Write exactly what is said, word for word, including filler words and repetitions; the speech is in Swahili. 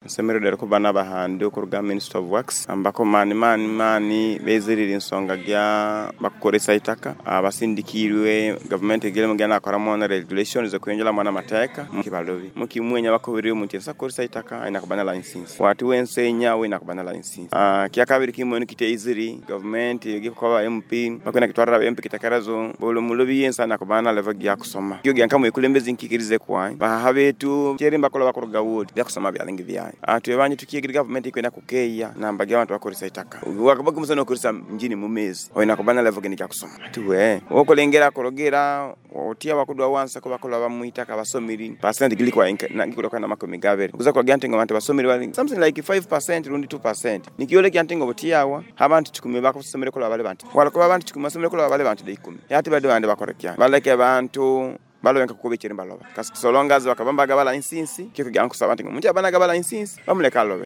nsemerera ko bana bahande okuruga Minister of Works ambako mani mani mani bezerira insonga gya bakoresa itaka abasindikirwe government egere mugana akora mona regulations zo kwenjela mwana mateka mukibalobi mukimwenya bakobiri omuntu nsa koresa itaka aina kubana license watu wensenya we nakubana license ah kya kabiri kimwe nikite iziri government yegikoba M P bakona kitwara M P kitakarazo bolo mulobi yensa nakubana level gya kusoma kyo gya nkamwe kulembezi nkikirize kwa bahabetu kyerimba kola bakuruga wodi bya kusoma byalingi byaye atu ebanye tukiyegiri government ikwenda kukeya namba gya abantu bakoresa itaka wakabaga musano koresa mjini mu mezi oina kubana level gya kusoma atu we okolengera korogera otia bakudwa wansa ko bakola bamuitaka basomiri percent gili kwa ngikuloka na makomi gabere kuza kwa gyantengo abantu basomiri bali something like five percent rundi two percent nikiyole gyantengo botiyawa abantu tukumi bakusomere kola bale bantu wala ko abantu tukumi basomere kola bale bantu dekumi yati bado bande bakorekya baleke abantu balo yanka kubekere mbaloba kasi solongazi bakabamba gabala insinsi kiko gyankusaba ntingo munti abana gabala insinsi bamuleka lobe